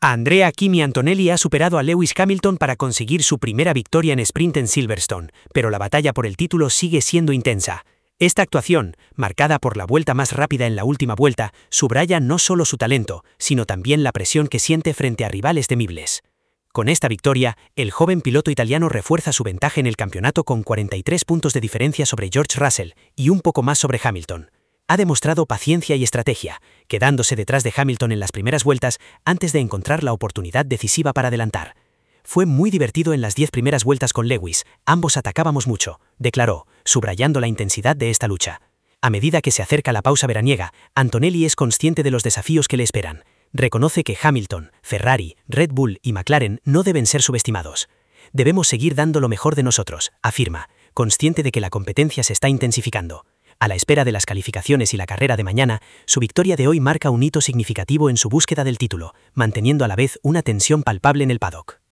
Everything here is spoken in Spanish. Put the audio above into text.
Andrea Kimi Antonelli ha superado a Lewis Hamilton para conseguir su primera victoria en sprint en Silverstone, pero la batalla por el título sigue siendo intensa. Esta actuación, marcada por la vuelta más rápida en la última vuelta, subraya no solo su talento, sino también la presión que siente frente a rivales temibles. Con esta victoria, el joven piloto italiano refuerza su ventaja en el campeonato con 43 puntos de diferencia sobre George Russell y un poco más sobre Hamilton. Ha demostrado paciencia y estrategia, quedándose detrás de Hamilton en las primeras vueltas antes de encontrar la oportunidad decisiva para adelantar. Fue muy divertido en las 10 primeras vueltas con Lewis, ambos atacábamos mucho, declaró, subrayando la intensidad de esta lucha. A medida que se acerca la pausa veraniega, Antonelli es consciente de los desafíos que le esperan. Reconoce que Hamilton, Ferrari, Red Bull y McLaren no deben ser subestimados. Debemos seguir dando lo mejor de nosotros, afirma, consciente de que la competencia se está intensificando. A la espera de las calificaciones y la carrera de mañana, su victoria de hoy marca un hito significativo en su búsqueda del título, manteniendo a la vez una tensión palpable en el paddock.